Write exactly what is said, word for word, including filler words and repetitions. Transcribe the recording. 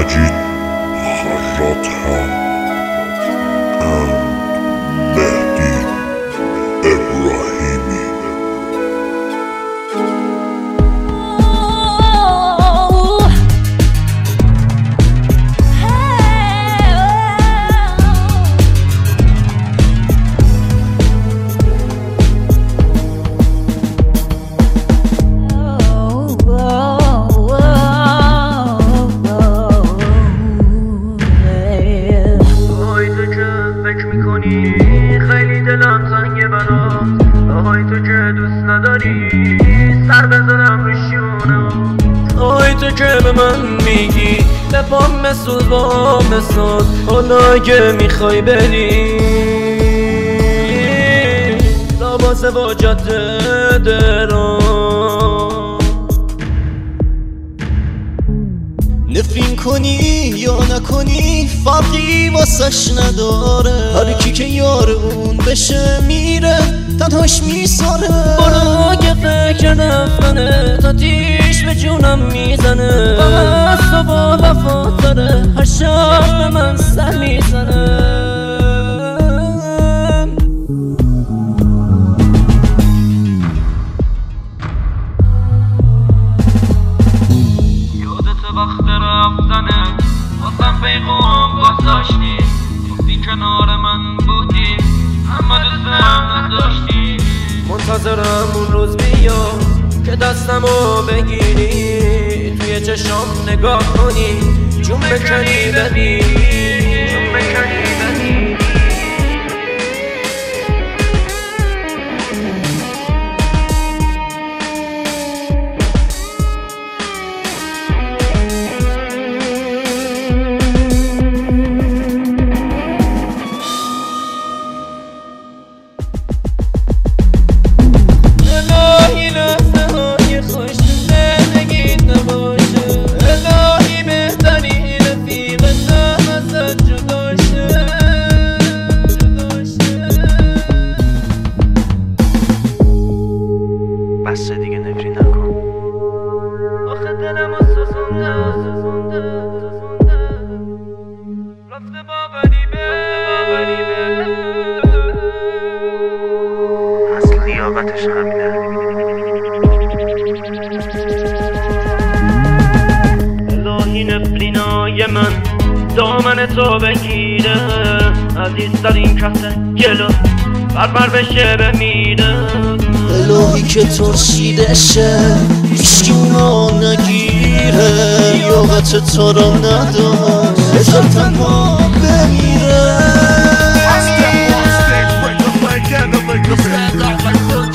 مجید خراط‌ها and مهدی ابراهیمی. خیلی دلم زنگه برات، آهای تو که دوست نداری سر بزنم روشونم، آهای تو که به من میگی به پام مسود با مسود، حالا اگه میخوای بری لباس با جاده درام نفرین کنی یا نکنی فرقی واسش نداره، هر کی که یار اون بشه میره تنهاش میساره. برو که فکر رفتنه تا تیش به جونم میزنه، فقط تو با وفا داره هر شب به من سر میزنه. وقت رفتنه واسم پیغام گذاشتی، گفتی کنار من بودی اما دوستم نداشتی. منتظرم اون روز بیا که دستمو بگیری، توی چشام نگاه کنی جون بکنی ببینی، جون بکنی ببینی. بسه دیگه نفری نکن، آخه دلمو سوزونده سوزونده سوزونده، رفته با غریبه اصل لیاقتش همینه. الهی نفرینای من دامن تو بگیره، عزیزترین کسه گلو بربر بشه بمیره. الهی که ترشیده شه هیچکی اونا نگیره، یاقت تو را نداشت بذار تنها بمیره.